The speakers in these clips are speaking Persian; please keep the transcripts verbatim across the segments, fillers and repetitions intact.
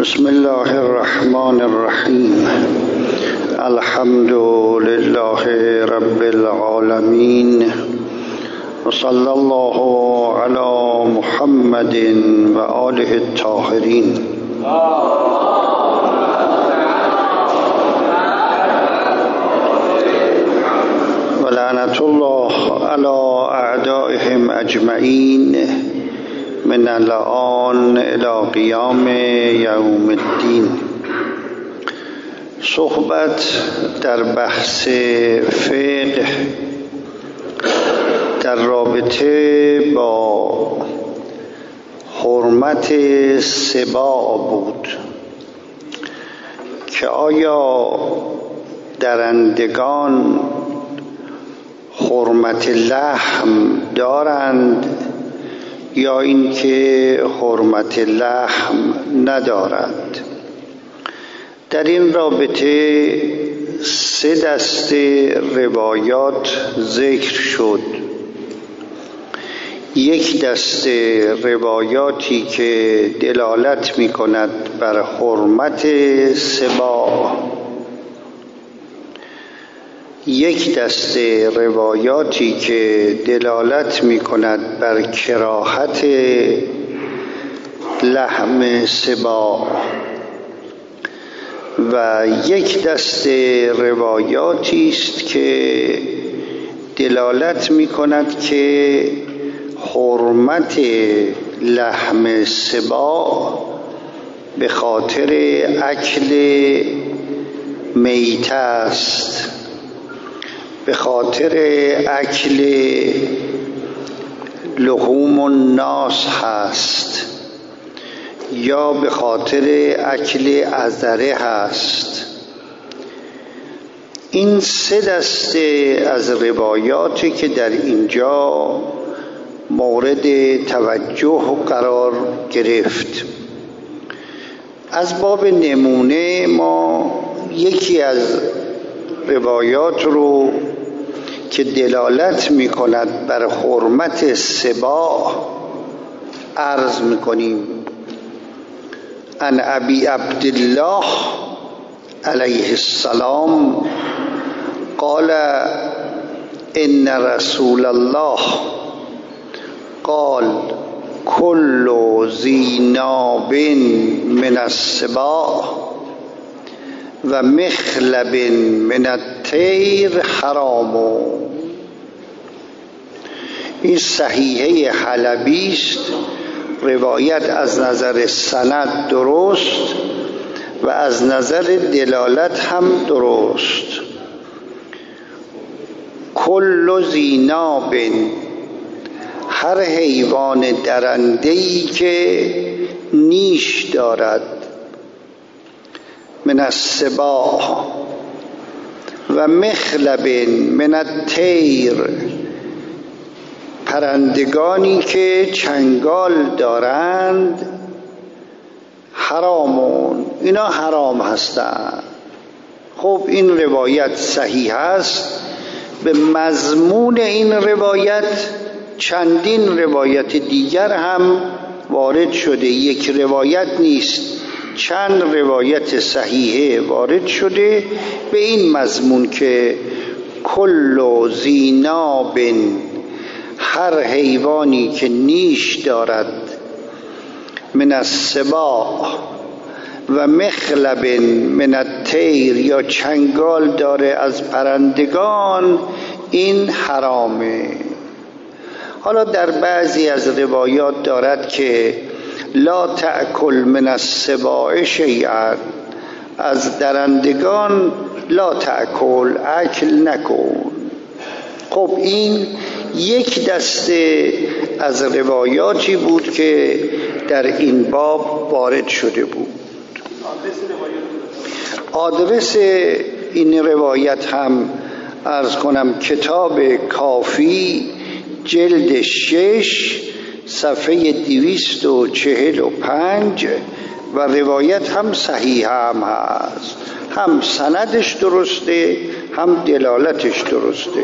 بسم الله الرحمن الرحیم. الحمد لله رب العالمین و صلی الله علی محمد و آله الطاهرین. و لعنت الله علی اعدائهم اجمعین من الآن الی قیام یوم الدین. صحبت در بحث فقه در رابطه با حرمت سباع بود که آیا درندگان حرمت لحم دارند یا اینکه حرمت لحم ندارند. در این رابطه سه دسته روایات ذکر شد. یک دسته روایاتی که دلالت می کند بر حرمت سباع، یک دسته روایاتی که دلالت می کند بر کراهت لحم سباع و یک دسته روایاتی است که دلالت می کند که حرمت لحم سباع به خاطر اکل میته است، به خاطر اکل لحوم الناس هست یا به خاطر اکل عذره هست. این سه دسته از روایاتی که در اینجا مورد توجه قرار گرفت. از باب نمونه ما یکی از روایات رو که دلالت می کند بر حرمت سباع عرض می کنیم. عن ابی عبدالله علیه السلام قال ان رسول الله قال كل ذی ناب من السباع و مخلب من الطیر حرام. این صحیحه حلبی است. روایت از نظر سند درست و از نظر دلالت هم درست. کل ذی ناب، هر حیوان درنده‌ای که نیش دارد، من السباع و مخلب من الطیر، پرندگانی که چنگال دارند، حرامون، اینا حرام هستند. خب این روایت صحیح است. به مضمون این روایت چندین روایت دیگر هم وارد شده، یک روایت نیست، چند روایت صحیحه وارد شده به این مضمون که کل ذی ناب، هر حیوانی که نیش دارد، من السباع و مخلب من الطیر، یا چنگال داره از پرندگان، این حرامه. حالا در بعضی از روایات دارد که لا تأکل من السباع شیئا، از درندگان لا تأکل، اکل نکن. خب این یک دسته از روایاتی بود که در این باب وارد شده بود. آدرس این روایت هم عرض کنم کتاب کافی جلد شش صفحه دویست و چهل و پنج و روایت هم صحیح هم هست، هم سندش درسته هم دلالتش درسته.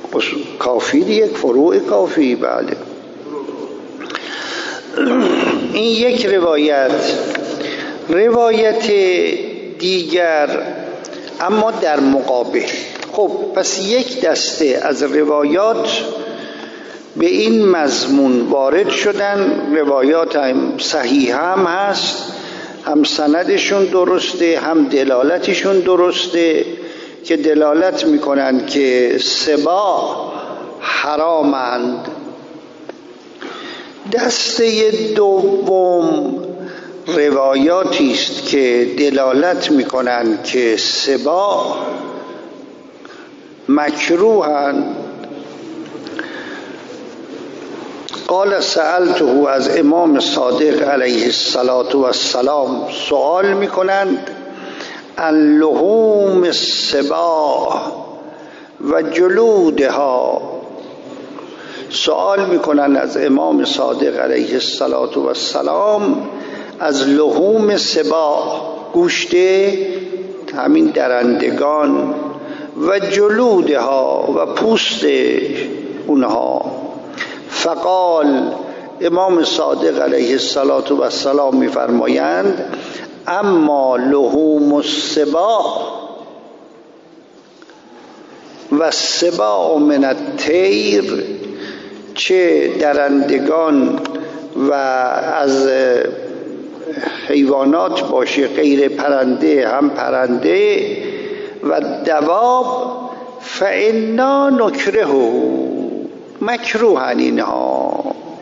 کافی یک فروع کافی. بله. این یک روایت. روایت دیگر اما در مقابل. خب پس یک دسته از روایات به این مضمون وارد شدن، روایات هم صحیح هم هست، هم سندشون درسته هم دلالتشون درسته که دلالت میکنن که سبا حرامند. دسته دوم روایاتی است که دلالت میکنن که سبا مکروهند. قال سألته، از امام صادق علیه الصلاة والسلام سوال میکنند عن لحوم السباع و جلودها. سوال میکنن از امام صادق علیه الصلاة والسلام از لحوم سباع، گوشت همین درندگان، و جلودها و پوست اونها. فقال، امام صادق علیه الصلاة والسلام میفرمایند اما لحوم السباع و السباع من الطیر، چه درندگان و از حیوانات باشه، غیر پرنده هم پرنده، و دواب فانا نکره، مکروهن اینها.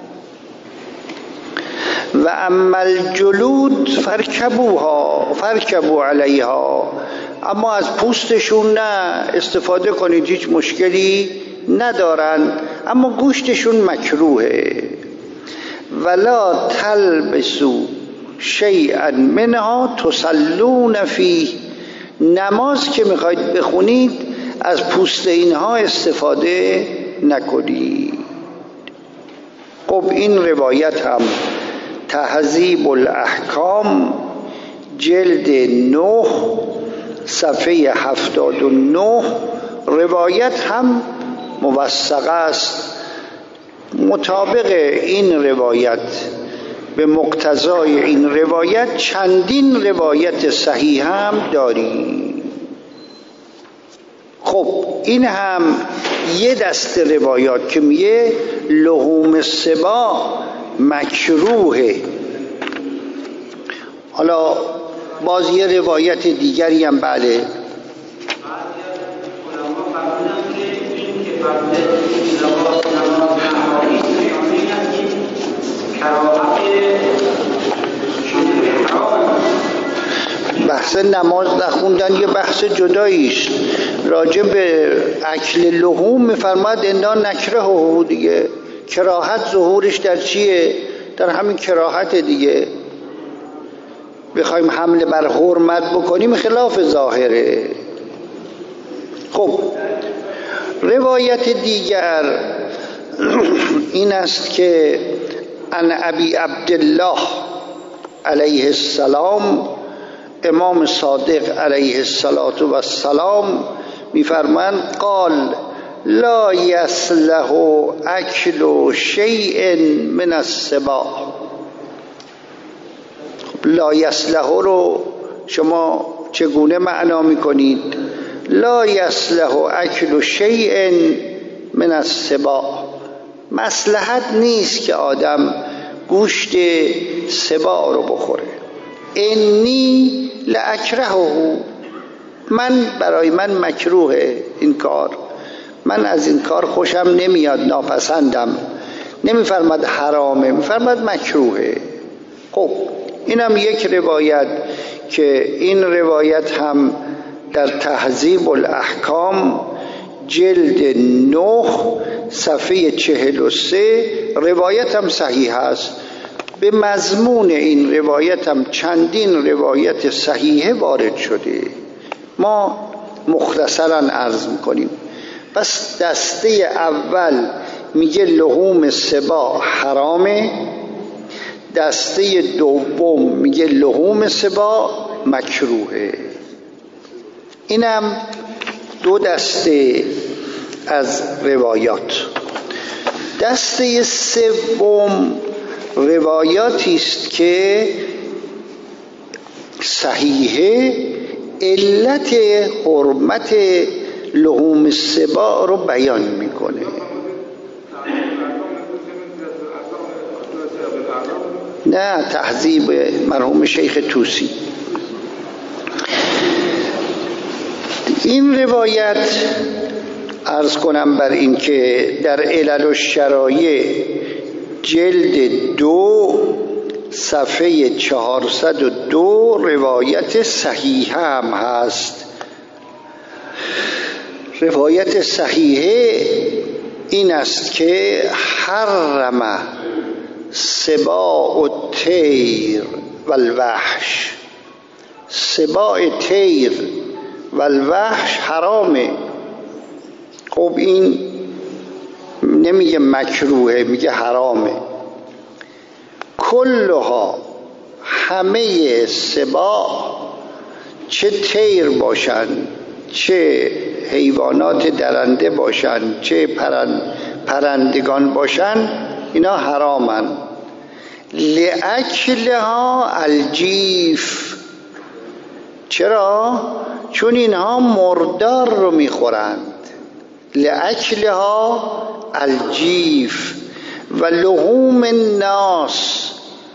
و اما الجلود فرکبوها فرکبو علیها، اما از پوستشون نه استفاده کنید، هیچ مشکلی ندارن، اما گوشتشون مکروهه. ولا تلبسوا شیئا منها تصلون فیه، نماز که میخواید بخونید از پوست اینها استفاده نکنید. خب این روایت هم تهذیب الاحکام جلد نه صفحه هفتاد و نه، روایت هم موثق است. مطابق این روایت، به مقتضای این روایت چندین روایت صحیح هم داریم. خب این هم یه دست روایات که میگه لحوم سباع مکروهه. حالا باز یه روایت دیگری هم بله بحث نماز نخوندن یه بحث جداییست. راجع به اکل لحوم میفرماد انا نکرهه دیگه، کراهت ظهورش در چیه؟ در همین کراهت دیگه. بخوایم حمله بر حرمت بکنیم خلاف ظاهره. خب روایت دیگر این است که عن ابی عبدالله علیه السلام، امام صادق علیه السلام میفرمایند قال لا یصلح اکل شیء من السباع. لا یصلح رو شما چگونه معنا میکنید؟ لا یصلح اکل شیء من السباع، مصلحت نیست که آدم گوشت سباع رو بخوره. انی لاکرهه، من برای من مکروهه این کار، من از این کار خوشم نمیاد، ناپسندم. نمیفرماد حرامه، میفرماد مکروهه. خب اینم یک روایت که این روایت هم در تهذیب الاحکام جلد نه صفحه چهل و سه روایت هم صحیح است. به مضمون این روایت هم چندین روایت صحیحه وارد شده. ما مختصرا عرض میکنیم. پس دسته اول میگه لحوم سباع حرامه، دسته دوم میگه لحوم سباع مکروهه. اینم دو دسته از روایات. دسته سوم روایاتی است که صحیحه علت حرمت لحوم السباع رو بیان میکنه. نه، تهذیب مرحوم شیخ طوسی. این روایت عرض کنم بر این که در علل الشرایع جلد دو صفحه چهارصد و دو روایت صحیحه هم هست. روایت صحیحه این است که حرم سباع الطیر والوحش، سباع طیر والوحش حرامه. خب این نمیگه مکروهه، میگه حرامه. کلها، همه سباع، چه طیر باشن، چه حیوانات درنده باشن، چه پرند پرندگان باشن، اینا حرامن. لأکلها الجیف. چرا؟ چون اینها مردار رو میخورند. لأکلها الجیف و لحوم الناس،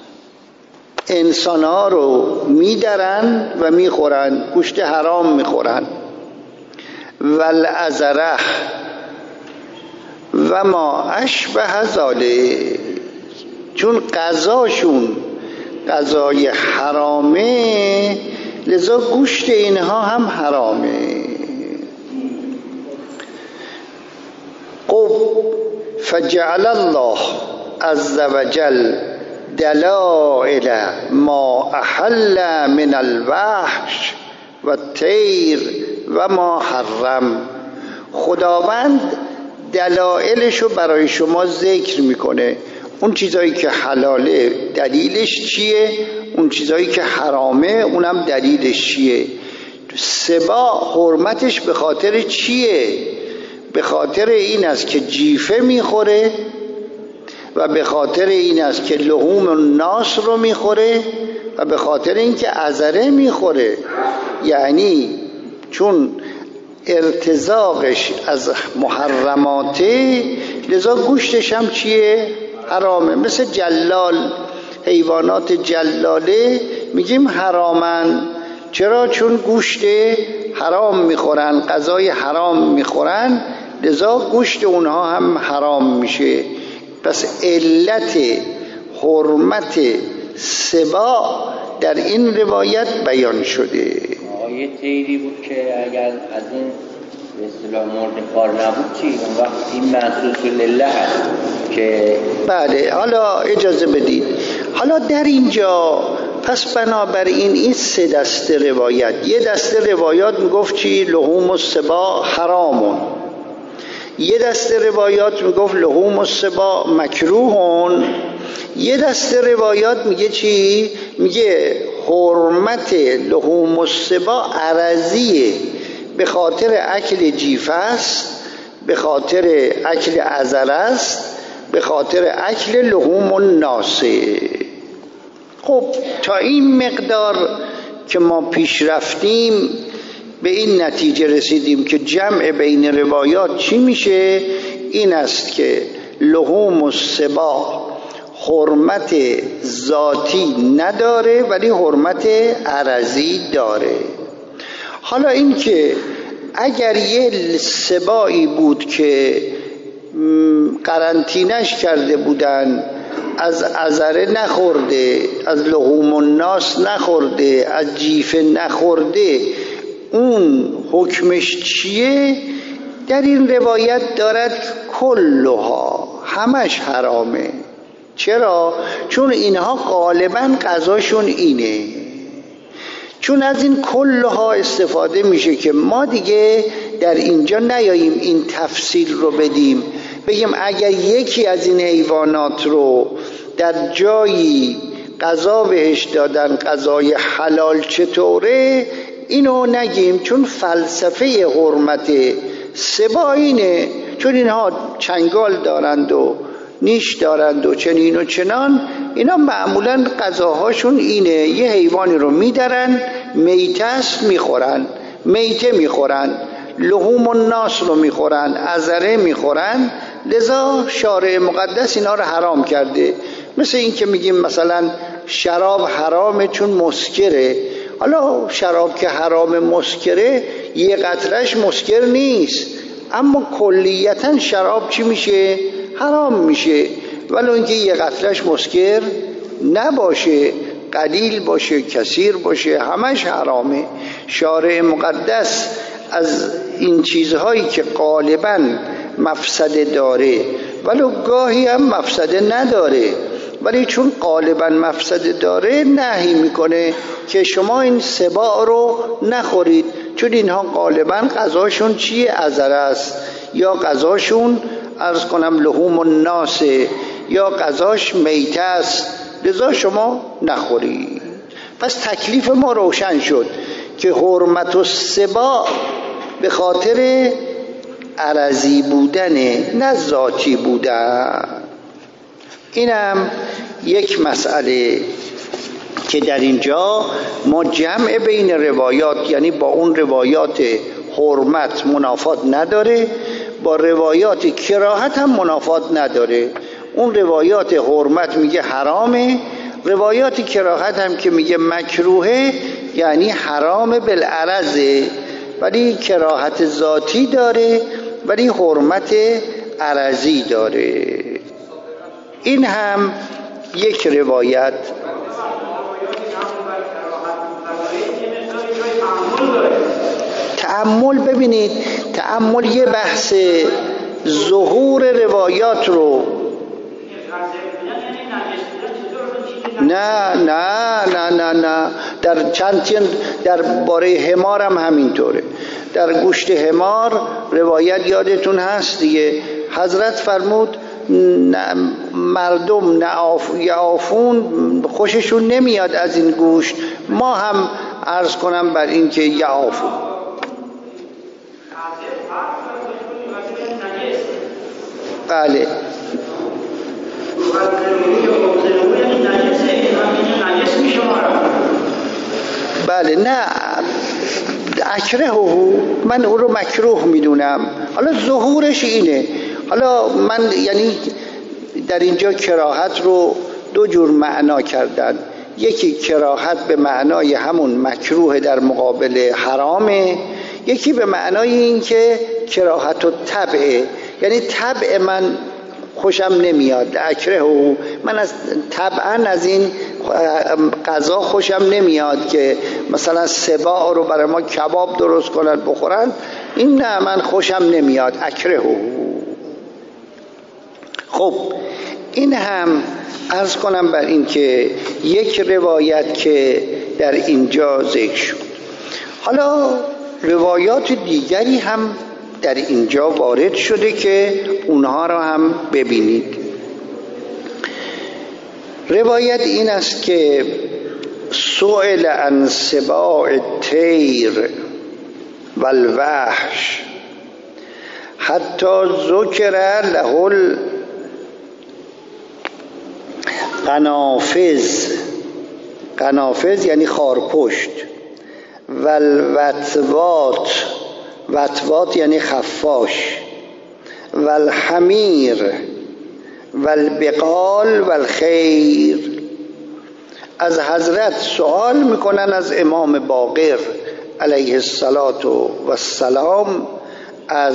انسان ها رو میدرن و میخورن، گوشت حرام میخورن. و الازره و ما اشبه ذالک، چون غذاشون غذای حرامه لذا گوشت اینها هم حرامه. خب فجعل الله عز وجل دلائل ما احل من الوحش و الطیر و ما حرم. خداوند دلایلشو برای شما ذکر میکنه. اون چیزایی که حلاله دلیلش چیه، اون چیزایی که حرامه اونم دلیلش چیه. سباع حرمتش به خاطر چیه؟ به خاطر این است که جیفه میخوره و به خاطر این است که لحوم الناس رو میخوره و به خاطر این که عذره میخوره. یعنی چون ارتزاقش از محرماته لذا گوشتش هم چیه؟ حرامه. مثل جلال، حیوانات جلاله میگیم حرامن. چرا؟ چون گوشت حرام میخورن، غذای حرام میخورن، لذا گوشت اونها هم حرام میشه. پس علت حرمت سباع در این روایت بیان شده. آیه تیری بود که اگر از این به اصطلاح مرد کار نبود چی؟ اون وقت این منصوص لله هست که بله. حالا اجازه بدید، حالا در اینجا پس بنابراین این سه دسته روایت، یه دسته روایات میگفت چی؟ لحوم السباع حرامون. یه دسته روایات میگفت لحوم السباع مکروهون. یه دسته روایات میگه چی؟ میگه حرمت لحوم السباع عرضیه، به خاطر اکل جیفه است، به خاطر اکل عذر است، به خاطر اکل لحوم الناس. خب تا این مقدار که ما پیش رفتیم به این نتیجه رسیدیم که جمع بین روایات چی میشه؟ این است که لحوم السباع حرمت ذاتی نداره ولی حرمت عرضی داره. حالا این که اگر یه سباعی بود که قرنطینش کرده بودن، از عذره نخورده، از لحوم الناس نخورده، از جیفه نخورده، اون حکمش چیه؟ در این روایت دارد کلها، همش حرامه. چرا؟ چون اینها غالبا غذاشون اینه. چون از این کلها استفاده میشه که ما دیگه در اینجا نیاییم این تفصیل رو بدیم، بگیم اگر یکی از این حیوانات رو در جایی غذا بهش دادن، غذای حلال چطوره، اینو نگیم. چون فلسفه حرمت سباع اینه، چون اینها چنگال دارند و نیش دارند و چنین و چنان، اینا معمولا غذاهاشون اینه، یه حیوانی رو میدرن، میتست میخورن، میته میخورن، لحوم الناس رو میخورن، عذره میخورن. لذا شارع مقدس اینا رو حرام کرده. مثل این که میگیم مثلا شراب حرامه چون مسکره. حالا شراب که حرام مسکره، یه قطرش مسکر نیست، اما کلیتا شراب چی میشه؟ حرام میشه. ولو اینکه یه قطرش مسکر نباشه، قلیل باشه، کثیر باشه، همش حرامه. شارع مقدس از این چیزهایی که غالباً مفسده داره ولو گاهی هم مفسده نداره، ولی چون غالباً مفسده داره نهی میکنه که شما این سباع رو نخورید، چون اینها غالباً غذاشون چیه؟ عذره است، یا غذاشون عرض کنم لحوم الناس، یا غذاش میته است، لذا شما نخورید. پس تکلیف ما روشن شد که حرمت السباع به خاطر عرضی بودنه، نه ذاتی بودن. اینم یک مسئله که در اینجا ما جمع بین روایات، یعنی با اون روایات حرمت منافات نداره، با روایات کراهت هم منافات نداره. اون روایات حرمت میگه حرامه، روایات کراهت هم که میگه مکروهه، یعنی حرام بالعرضه، ولی کراهت ذاتی داره، ولی حرمت عرضی داره. این هم یک روایت. تأمل ببینید، تأمل یه بحث ظهور روایات رو نه نه نه نه نه در چند در باره حمار هم همینطوره. در گوشت حمار روایت یادتون هست دیگه، حضرت فرمود مردم یعافون، خوششون نمیاد از این گوشت، ما هم عرض کنم بر این که یعافون. بله بله نه اکرهه، من او رو مکروه میدونم. حالا ظهورش اینه. حالا من یعنی در اینجا کراهت رو دو جور معنا کردن. یکی کراهت به معنای همون مکروه در مقابل حرامه، یکی به معنای این که کراهت و طبعه، یعنی طبع من خوشم نمیاد، اکرهه، من از طبعا از این غذا خوشم نمیاد که مثلا سباع رو برای ما کباب درست کنن بخورن، این نه من خوشم نمیاد، اکرهه. خب این هم عرض کنم بر این که یک روایت که در اینجا ذکر شد. حالا روایات دیگری هم در اینجا وارد شده که اونها را هم ببینید. روایت این است که سئل عن سباع الطیر والوحش حتی ذکر له القنافذ، قنافذ یعنی خارپشت، والوتوات، وتوات یعنی خفاش، والحمیر والبقال والخیر. از حضرت سوال میکنن، از امام باقر علیه السلام، از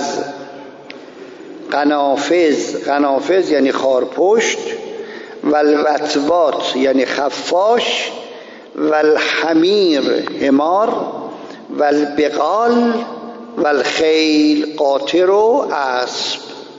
قنافذ، قنافذ یعنی خارپشت، والوتوات یعنی خفاش، والحمیر حمار، والبقال والخیل قاطر و اسب.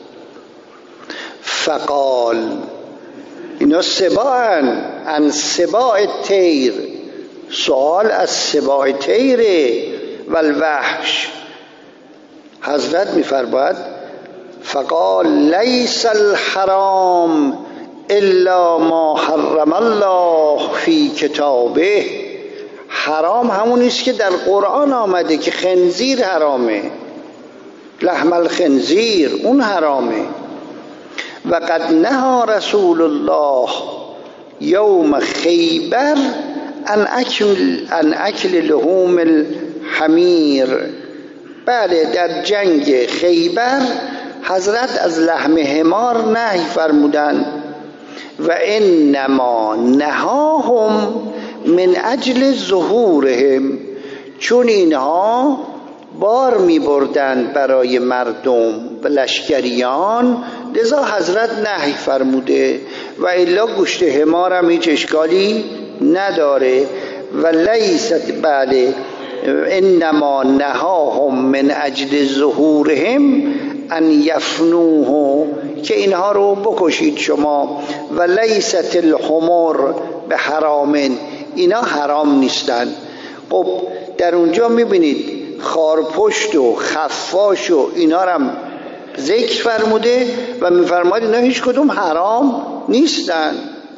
فقال اینا سباعن عن سباع الطیر، سوال از سباع طیره، والوحش. حضرت میفرماید فقال لیس الحرام الا ما حرم الله فی کتابه. حرام همون است که در قرآن آمده که خنزیر حرامه، لحم الخنزیر اون حرامه. و قد نهى رسول الله یوم خیبر ان اکل ان اکل لحوم الحمیر. بله، در جنگ خیبر حضرت از لحم حمار نهی فرمودند. و انما نهاهم من اجل ظهورهم، چون اینها بار می بردند برای مردم و لشکریان، لذا حضرت نهی فرموده. و الا گوشت حمار هم هیچ اشکالی نداره. و لیست بله انما نهاهم من اجل ظهورهم ان یفنوه، که اینها رو بکشید شما. و لیست الحمر به حرامن، اینا حرام نیستن. خب در اونجا میبینید خارپشت و خفاش و اینا رو هم ذکر فرموده و میفرماید اینا هیچ کدوم حرام نیستن.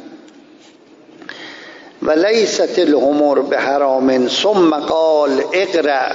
و لیست الحمر به حرام. ثم قال اقرأ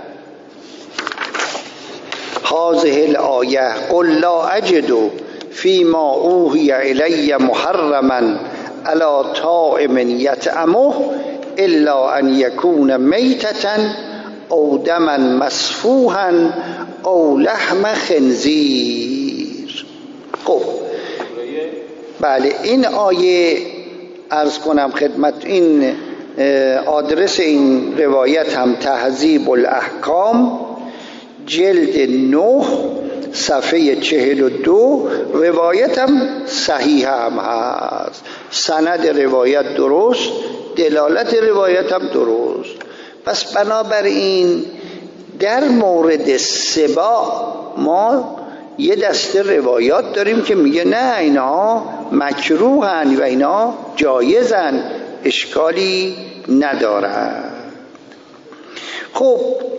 هذه الآیه قل لا اجد فيما اوحی الی محرما علی طاعم یطعمه الا ان یکون میتة او دما مسفوحا او لحم خنزیر. خب بله، این آیه عرض کنم خدمت، این آدرس این روایت هم تهذیب الاحکام جلد نه صفحه چهل و دو، روایت هم صحیح هم هست، سند روایت درست، دلالت روایت هم درست. پس بنابراین در مورد سبا ما یه دسته روایات داریم که میگه نه اینا مکروهن و اینا جایزن، اشکالی ندارن. خب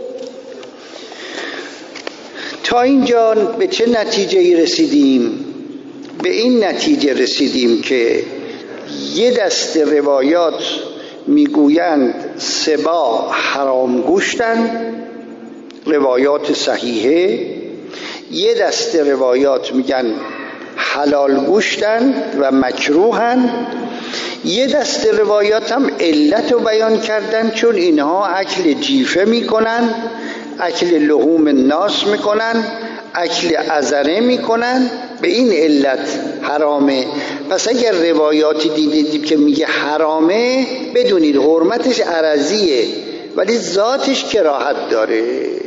تا اینجا به چه نتیجه رسیدیم؟ به این نتیجه رسیدیم که یه دسته روایات میگویند سبا حرام گوشتن، روایات صحیحه. یه دسته روایات میگن حلال گوشتن و مکروهن. یه دسته روایات هم علت رو بیان کردن، چون اینها اکل جیفه میکنن، اکل لحوم الناس میکنن، اکل عذره میکنن، به این علت حرامه. پس اگر روایاتی دیدید که میگه حرامه، بدونید حرمتش عرضیه ولی ذاتش کراهت داره.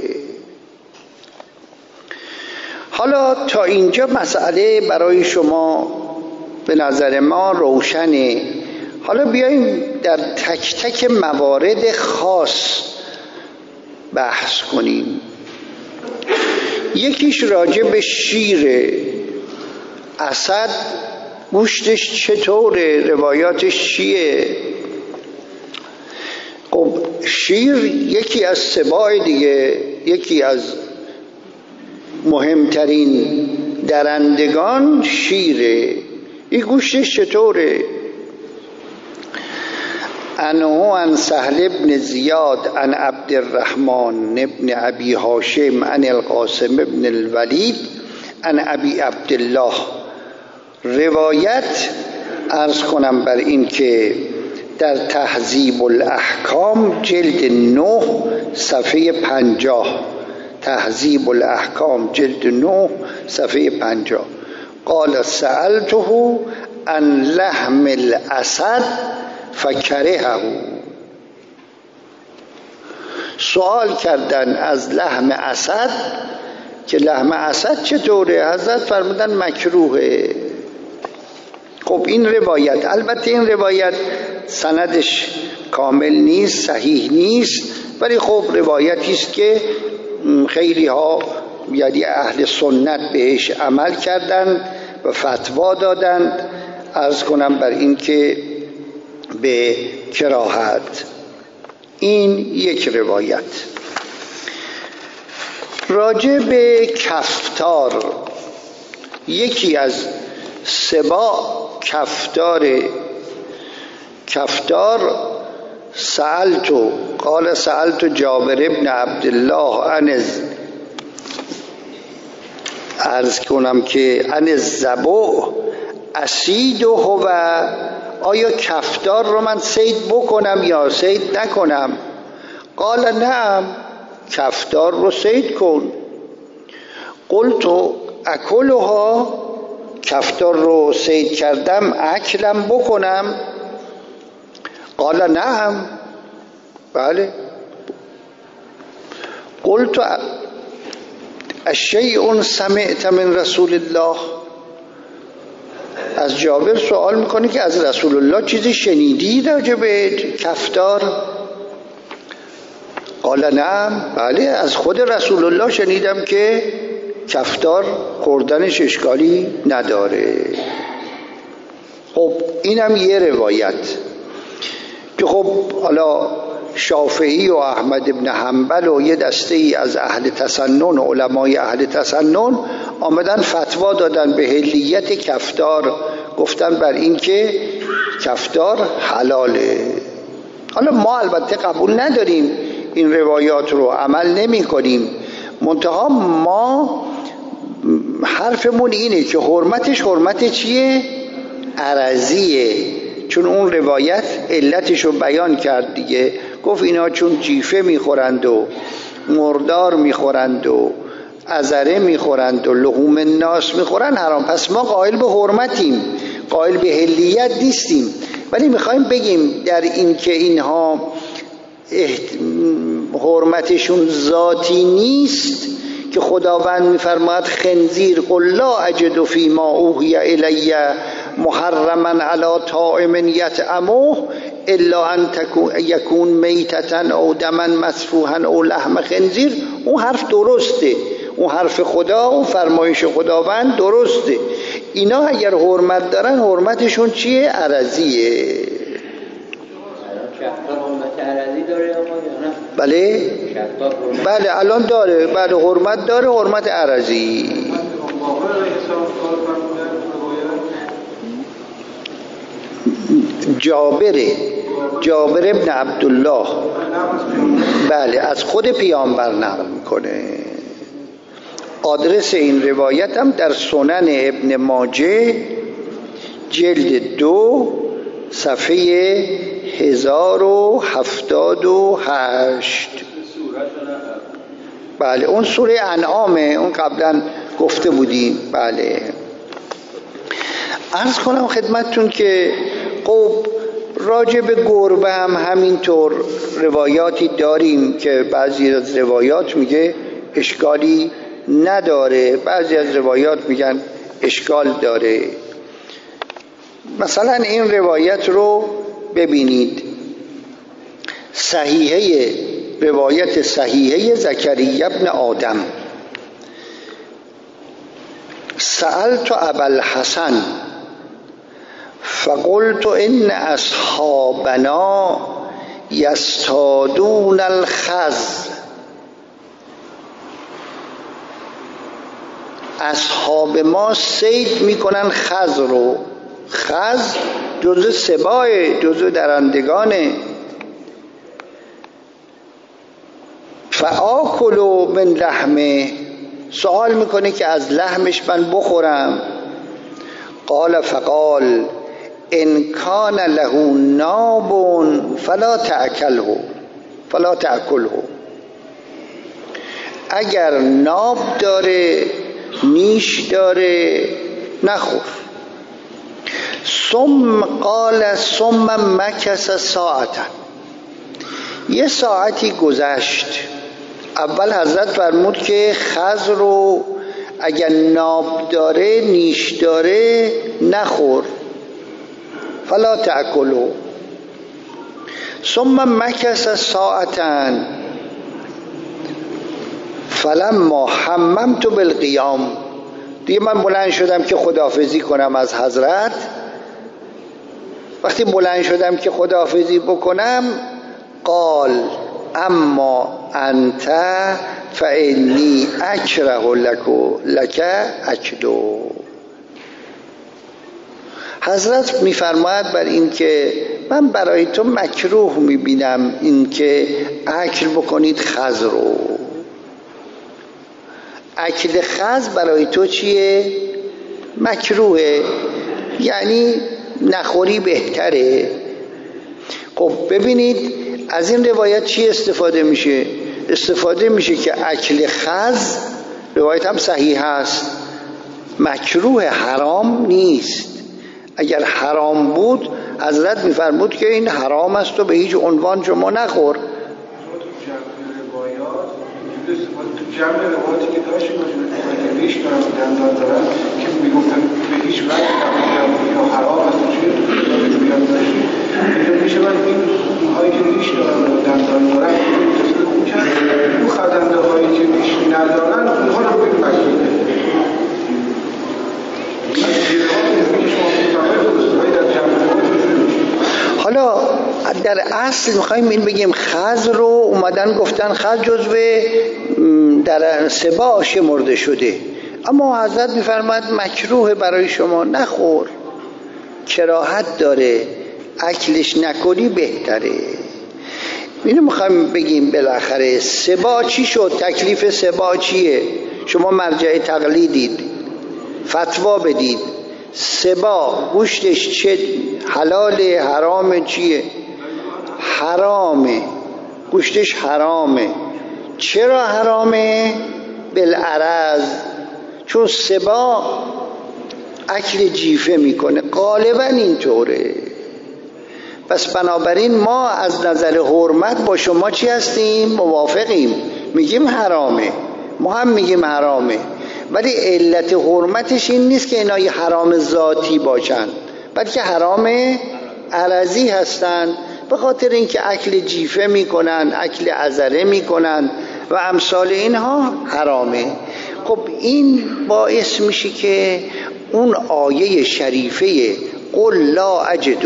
حالا تا اینجا مسئله برای شما به نظر ما روشنه. حالا بیاییم در تک تک موارد خاص بحث کنیم. یکیش راجع به شیر اسد، گوشتش چطوره، روایاتش چیه؟ خب شیر یکی از سباع دیگه، یکی از مهمترین درندگان شیره. این گوشتش چطوره؟ انه عن سهل ابن زیاد عن عبد الرحمن ابن ابی هاشم عن القاسم ابن الولید عن ابی عبدالله. روایت عرض کنم بر این که در تهذیب الاحکام جلد نه صفحه پنجاه، تهذیب الاحکام جلد نه صفحه پنجاه، قال سألته عن لحم الاسد فکرهه. سوال کردن از لحم اسد که لحم اسد چطوره، حضرت فرمودن مکروهه. خب این روایت، البته این روایت سندش کامل نیست، صحیح نیست، ولی خب روایتی است که خیلی ها یعنی اهل سنت بهش عمل کردند و فتوا دادند، عرض کنم بر این که به کراهت. این یک روایت. راجع به کفتار، یکی از سبا کفتار کفتار سألتو قال سألتو جابر ابن عبدالله عن عرض کنم که ان الضبع اسید و هو، آیا کفتار رو من صید بکنم یا صید نکنم؟ قال نعم، کفتار رو صید کن. قلت اکلها، کفتار رو صید کردم اکلم بکنم؟ قال نعم، بله. قلت الشیء سمعت من رسول الله، از جابر سوال میکنه که از رسول الله چیزی شنیدی راجع به کفتار؟ قال نعم، بله از خود رسول الله شنیدم که کفتار خوردنش اشکالی نداره. خب اینم یه روایت که خب حالا شافعی و احمد ابن حنبل و یه دسته ای از اهل تسنن، علمای اهل تسنن آمدن فتوا دادن به حلیت کفتار، گفتن بر این که کفتار حلاله. حالا ما البته قبول نداریم این روایات رو، عمل نمی کنیم، منتها ما حرفمون اینه که حرمتش حرمت چیه؟ عرضیه، چون اون روایت علتش رو بیان کرد دیگه، گفت اینا چون جیفه میخورند و مردار میخورند و عذره میخورند و لحوم الناس میخورند حرام، پس ما قائل به حرمتیم، قائل به حلیت نیستیم، ولی میخوایم بگیم در این که اینها احت... حرمتشون ذاتی نیست که خداوند میفرماید خنزیر قل لا اجد فیما اوحی الی محرما علی طاعم یطعمه الا ان یکون میتة او دما مسفوحا او لحم خنزیر. اون حرف درسته، اون حرف خدا، اون فرمایش خداوند درسته. اینا اگر حرمت دارن حرمتشون چیه؟ عرضیه. عرضی داره اما یا نه؟ بله بله الان داره، بله حرمت داره، حرمت عرضی. جابر جابر ابن عبدالله بله از خود پیامبر نقل میکنه. آدرس این روایت هم در سنن ابن ماجه جلد دو صفحه هزار و هفتاد و هشت. بله اون سوره انعامه، اون قبلا گفته بودیم. بله عرض کنم خدمتتون که خب راجع به گربه هم همینطور روایاتی داریم که بعضی از روایات میگه اشکالی نداره، بعضی از روایات میگن اشکال داره. مثلا این روایت رو ببینید، صحیحه روایت صحیحه زکریا ابن آدم، سألت ابا الحسن فقلت ان اصحابنا یصطادون الخز. اصحاب ما صید میکنن خز رو. خز جزء سباع، جزء درندگانه. فآکل من لحمه، سوال میکنه که از لحمش من بخورم. قال فقال ان کان له ناب فلا تأکله فلا تأکله، اگر ناب داره، نیش داره، نخور. ثم قال ثم مکث ساعتا، یه ساعتی گذشت. اول حضرت فرمود که خز رو اگر ناب داره، نیش داره، نخور، فلا تأکلو. ثم مکث ساعتا فلما حممت بالقیام، دیگه من بلند شدم که خداحافظی کنم از حضرت. وقتی بلند شدم که خداحافظی بکنم، قال اما انت فانی اکره لک اکلو. حضرت میفرماید بر این که من برای تو مکروه میبینم این که اکل بکنید خز رو. اکل خز برای تو چیه؟ مکروهه، یعنی نخوری بهتره. خب ببینید از این روایت چی استفاده میشه؟ استفاده میشه که اکل خز، روایت هم صحیح هست، مکروه، حرام نیست. اگر حرام بود حضرت میفرمود که این حرام است و به هیچ عنوان شما نخور. تو جمع روایاتی که داشتیم که ریش دارن دندان دارن که میگفتن به هیچ وجه یا حرام است و چیه تو بیان داشتیم اینجا میشه من این اونهایی که ریش دارن و دندان دارن تصدیق اون کرد، اون خزنده هایی که ریش ندارن اونها رو بگیم مکروهه. حالا در اصل میخوایم این بگیم خز رو اومدن گفتن خز جزو در سباع شمرده شده، اما حضرت میفرماد مکروه برای شما نخور، کراهت داره، اکلش نکنی بهتره. اینو میخوایم بگیم بالاخره سباع چی شد؟ تکلیف سباع چیه؟ شما مرجع تقلیدید، فتوا بدید. سباع گوشتش چه حلاله حرامه؟ چیه؟ حرامه، گوشتش حرامه. چرا حرامه؟ بالعرض، چون سباع اکل جیفه میکنه، غالبا اینطوره. پس بنابراین ما از نظر حرمت با شما چی هستیم؟ موافقیم، میگیم حرامه، ما هم میگیم حرامه، ولی علت حرمتش این نیست که اینا حرام ذاتی باشن، بلکه حرام عرضی هستن، به خاطر اینکه اکل جیفه میکنن، اکل عذره میکنن و امثال اینها حرامه. خب این باعث میشه که اون آیه شریفه قل لا اجد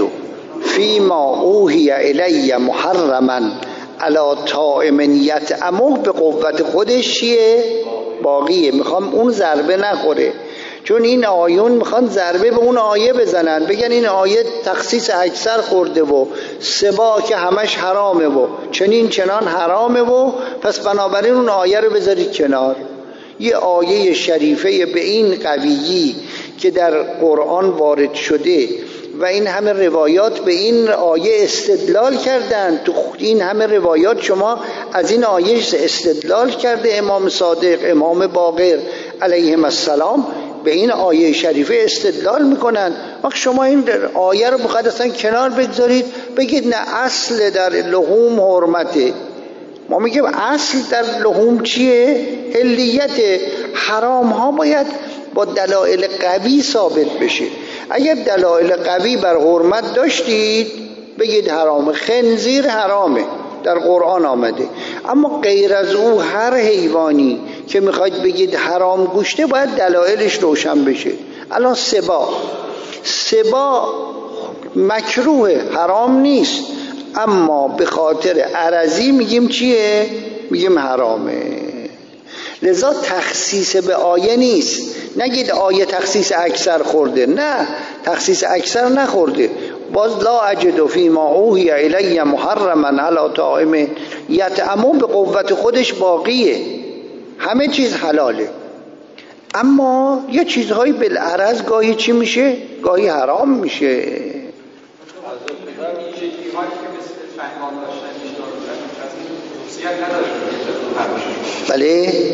فیما اوحی الی محرما علی طاعم یطعمه به قوت خودش چیه؟ باقیه. میخوام اون ضربه نخوره، چون این آیون میخوان ضربه به اون آیه بزنن، بگن این آیه تخصیص اکثر خورده و سباع که همش حرامه و چنین چنان حرامه و پس بنابراین اون آیه رو بذارید کنار. یه آیه شریفه به این قویی که در قرآن وارد شده و این همه روایات به این آیه استدلال کردن، تو این همه روایات شما از این آیه استدلال کرده امام صادق، امام باقر علیهم السلام به این آیه شریفه استدلال میکنن. وقت شما این آیه رو مقدساً کنار بگذارید، بگید نه اصل در لحوم حرمته. ما میگیم اصل در لحوم چیه؟ حلیت. حرام ها باید با دلایل قوی ثابت بشه. اگر دلایل قوی بر حرمت داشتید بگید حرامه. خنزیر حرامه، در قرآن آمده، اما غیر از او هر حیوانی که میخواید بگید حرام گوشته باید دلایلش روشن بشه. الان سباع سباع مکروه، حرام نیست، اما به خاطر عرضی میگیم چیه؟ میگیم حرامه. لذا تخصیص به آیه نیست. نگید آیه تخصیص اکثر خورده، نه، تخصیص اکثر نخورده. باز لا اجد فیما اوحی الی محرما علی طاعم یطعمه به قوت خودش باقیه، همه چیز حلاله، اما یه چیزهایی بالعرض گاهی چی میشه؟ گاهی حرام میشه. بله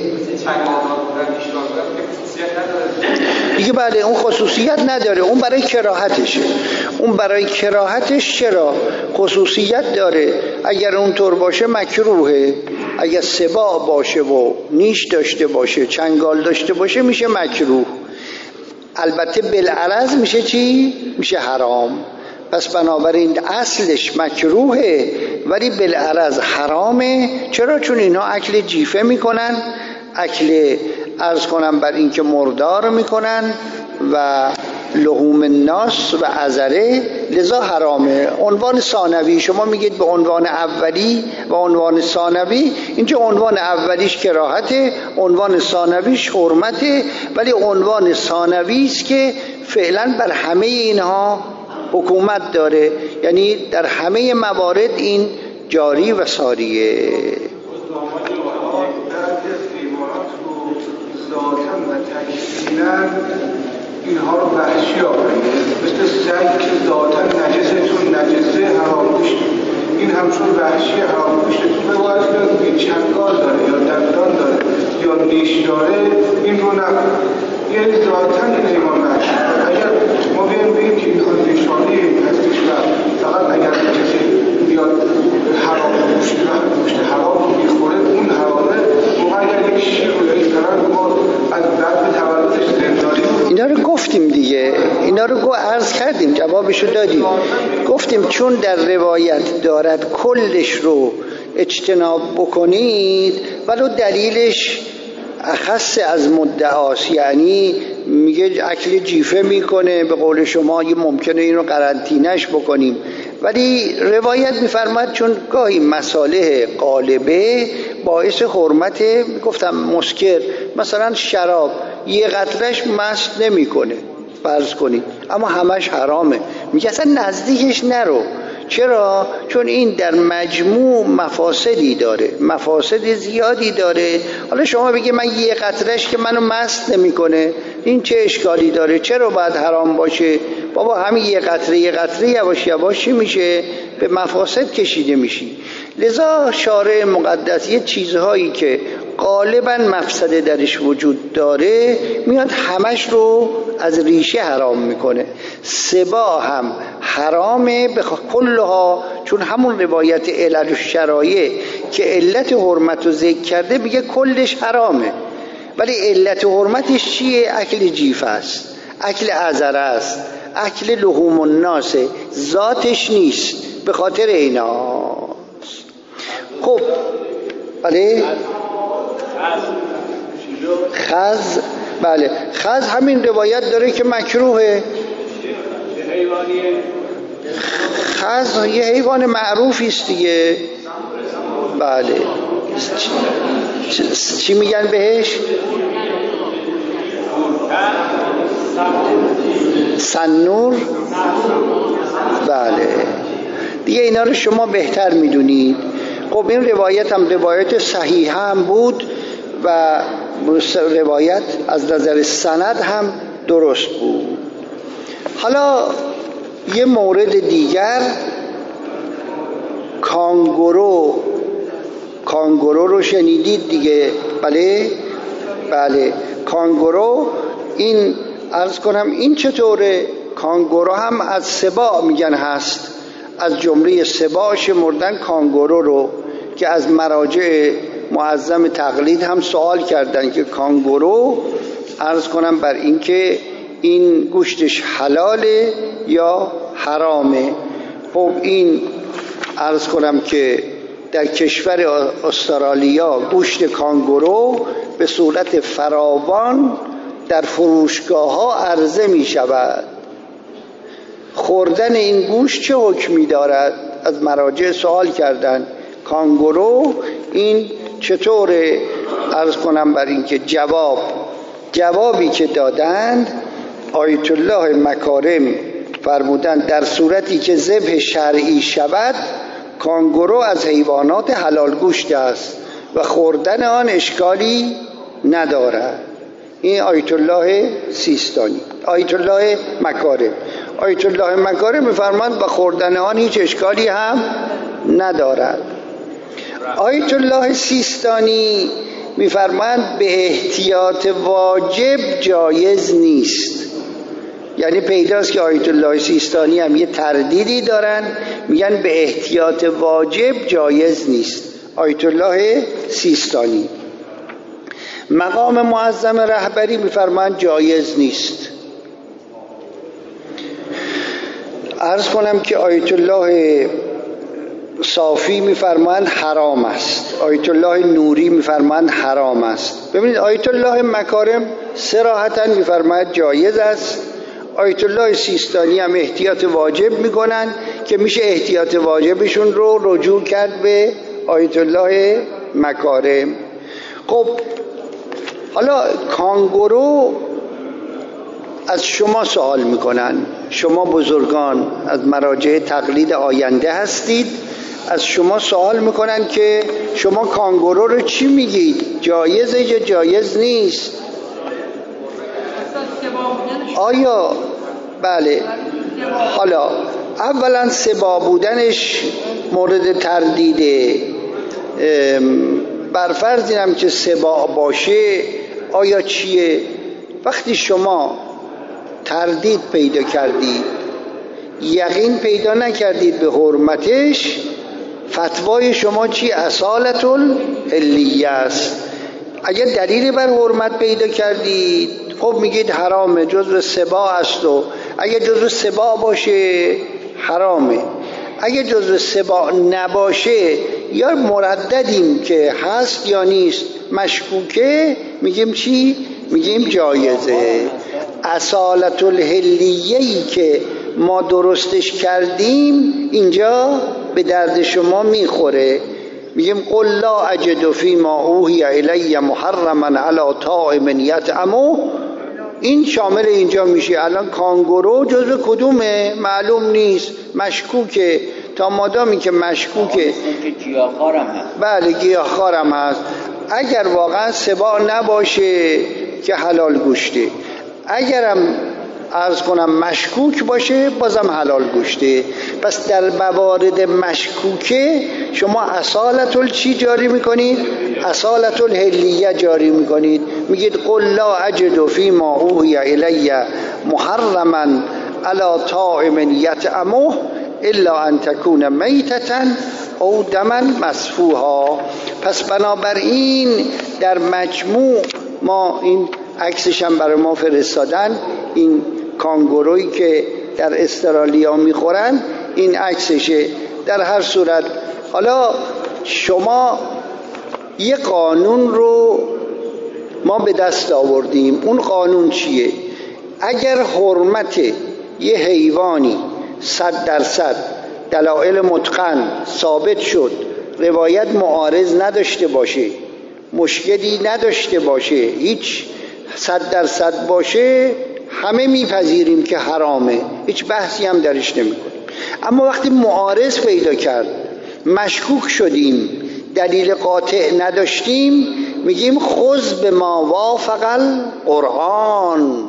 دیگه، بله اون خصوصیت نداره، اون برای کراهتشه. اون برای کراهتش چرا خصوصیت داره؟ اگر اونطور باشه مکروهه. اگر سباع باشه و نیش داشته باشه، چنگال داشته باشه، میشه مکروه. البته بالعرض میشه چی؟ میشه حرام. پس بنابراین اصلش مکروهه ولی بالعرض حرامه. چرا؟ چون اینا اکل جیفه میکنن، اکل عرض کنم بر این که مردار میکنن و لحوم الناس و عذره، لذا حرامه. عنوان ثانوی شما میگید به عنوان اولی و عنوان ثانوی. اینجا عنوان اولیش کراهته، عنوان ثانویش حرمته، ولی عنوان ثانوی است که فعلا بر همه اینها حکومت داره، یعنی در همه موارد این جاری و ساریه. ذاتاً و تکویناً اینها رو وحشی آفریده، مثل سگ که ذاتاً نجسه، چون نجسه حرامگوشت، این همچون وحشی حرامگوشت تو باید که چنگال داره یا دندان داره یا نیش داره این رو نکنه، یعنی ذاتاً این حیوان وحشی. اگر ما بیم بگیم که اینها نشانه هستش و فقط اگر کسی بیاد حرامگوشت و گوشت حرام رو میخوره اون حرامه، موقع اگر یک شیر رو یک طرف ما از بعد تولدش زندانی اینا رو گفتیم دیگه، اینا رو گو عرض کردیم، جوابشو دادیم، گفتیم چون در روایت دارد کلش رو اجتناب بکنید ولو دلیلش اخص از مدعاست، یعنی میگه اکل جیفه میکنه، به قول شما یه ممکنه اینو قرنطینش بکنیم، ولی روایت میفرماد چون گاهی مصالح غالبه باعث حرمت، گفتم مسکر مثلا شراب یه قطرهش مست نمیکنه فرض کنید، اما همش حرامه، میگه اصلا نزدیکش نرو. چرا؟ چون این در مجموع مفاسدی داره، مفاسد زیادی داره. حالا شما بگی من یه قطرهش که منو مست نمیکنه، این چه اشکالی داره؟ چرا باید حرام باشه؟ بابا همین یه قطره یه قطره یواش یواش میشه به مفاسد کشیده میشی. لذا شارع مقدس یه چیزهایی که غالبا مفسده درش وجود داره میاد همش رو از ریشه حرام میکنه. سبا هم حرامه به کلها، چون همون روایت علل و شرایع که علت حرمت رو ذکر کرده میگه کلش حرامه، ولی علت حرمتش چیه؟ اکل جیف است، اکل عذره است، اکل لحوم الناس، ذاتش نیست، به خاطر اینا. خب بله خز، بله خز همین روایت داره که مکروهه. خز یه حیوان معروفی است دیگه. بله چی, چی میگن بهش؟ سنور. بله دیگه اینا رو شما بهتر میدونید. خب این روایت هم روایت صحیح هم بود و روایت از نظر سند هم درست بود. حالا یه مورد دیگر، کانگورو. کانگورو رو شنیدید دیگه؟ بله بله کانگورو، این عرض کنم این چطوره؟ کانگورو هم از سباع میگن هست، از جمله سباع شمردن کانگورو رو، که از مراجع معظم تقلید هم سوال کردن که کانگورو عرض کنم بر این که این گوشتش حلاله یا حرامه. خب این عرض کنم که در کشور استرالیا گوشت کانگورو به صورت فراوان در فروشگاه ها عرضه می شود. خوردن این گوشت چه حکمی دارد؟ از مراجع سوال کردن کانگورو این چطوره؟ عرض کنم بر این که جواب جوابی که دادند آیت الله مکارم فرمودند در صورتی که ذبح شرعی شود کانگورو از حیوانات حلال گوشت است و خوردن آن اشکالی ندارد. این آیت الله سیستانی، آیت الله مکارم. آیت الله مکارم می‌فرماند و خوردن آن هیچ اشکالی هم ندارد. آیت الله سیستانی می‌فرماند به احتیاط واجب جایز نیست. یعنی پیداست که آیت الله سیستانی هم یه تردیدی دارن، میگن به احتیاط واجب جایز نیست. آیت الله سیستانی. مقام معظم رهبری میفرمایند جایز نیست. عرض کنم که آیت الله صافی میفرمایند حرام است، آیت الله نوری میفرمایند حرام است. ببینید آیت الله مکارم صراحتاً میفرماید جایز است، آیت الله سیستانی هم احتیاط واجب میکنن که میشه احتیاط واجبشون رو رجوع کرد به آیت الله مکارم. خب حالا کانگورو از شما سوال میکنن، شما بزرگان از مراجع تقلید آینده هستید، از شما سوال میکنن که شما کانگورو رو چی میگید؟ جایزه یا جایز نیست؟ آیا بله حالا اولا سبا بودنش مورد تردیده. بر فرض اینم که سبا باشه آیا چیه؟ وقتی شما تردید پیدا کردید، یقین پیدا نکردید به حرمتش، فتوای شما چی؟ اصالت الحلیه است. اگر دلیلی بر حرمت پیدا کردید خب میگید حرامه، جزو سبا است، و اگر جزو سبا باشه حرامه. اگر جزو سبا نباشه یا مرددیم که هست یا نیست، مشکوکه، میگیم چی؟ میگیم جایزه. اصالت الحلیه‌ای که ما درستش کردیم اینجا به درد شما میخوره. میگیم قل لا اجد فیما اوحی الی محرما علی طاعم یطعمه. این شامل اینجا میشه. الان کانگورو جزو کدومه؟ معلوم نیست، مشکوکه. تا مادامی که مشکوکه، گیاهخوارم هست. بله گیاهخوارم هست. اگر واقعا سبا نباشه که حلال گوشته، اگرم عرض کنم مشکوک باشه بازم حلال گوشته. پس در موارد مشکوکه شما اصالت چی جاری میکنید؟ اصالت الحلیه جاری میکنید. میگید قل لا اجد فیما اوحی الی محرما علی طاعم یطعمه الا ان تکون میتة او دما مسفوحا. پس بنابراین در مجموع ما این عکسش هم برای ما فرستادن، این کانگورویی که در استرالیا میخورن، این عکسشه. در هر صورت حالا شما یه قانون رو ما به دست آوردیم. اون قانون چیه؟ اگر حرمت یه حیوانی صد درصد دلایل متقن ثابت شد، روایت معارض نداشته باشه، مشکلی نداشته باشه، هیچ صد درصد باشه، همه میپذیریم که حرامه، هیچ بحثی هم درش نمیکنیم. اما وقتی معارض پیدا کرد، مشکوک شدیم، دلیل قاطع نداشتیم، میگیم خذ به ما وافق القرآن.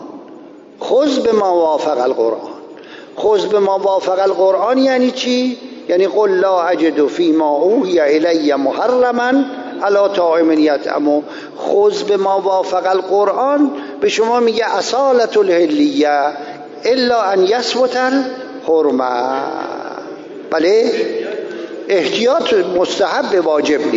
خذ به ما وافق القرآن. خذ به ما وافق القرآن یعنی چی؟ یعنی قل لا اجد فیما اوحی الی محرما علی طاعم یطعمه. خذ به ما وافق القرآن به شما میگه اصالت الحلیه الا ان یثبت الحرمه. بله احتیاط مستحب، واجب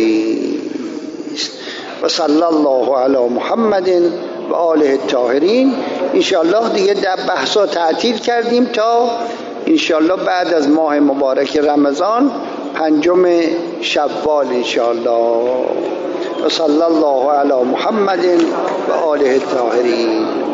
نیست. و صلی الله علی محمد و آله الطاهرین. انشاءالله دیگه در بحثا تعطیل کردیم تا انشاءالله بعد از ماه مبارک رمضان، پنجم شوال انشاءالله. و صلی الله علی محمد و آله الطاهرین.